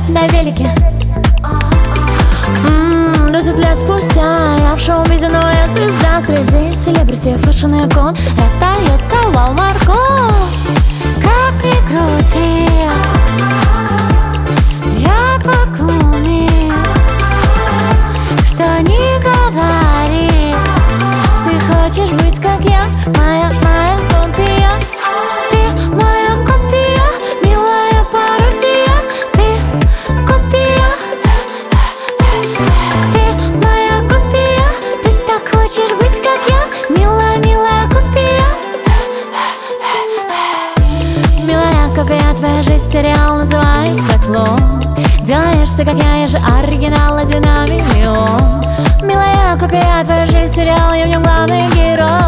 на велике. 20 лет спустя я в шоу-бизе новая звезда. Среди селебрити фэшн-икон расстается Вау-Марго. Как ни крути, я в вакууме. Что ни говори, ты хочешь быть как я, моя копия. Ты моя копия, милая пародия. Ты копия, ты моя копия. Ты так хочешь быть как я, милая копия. Милая копия, твоя жизнь сериал называется «Клон». Делаешься как я же оригинал 1 на миллион. Милая копия, твоя жизнь сериал, я в нем главный герой.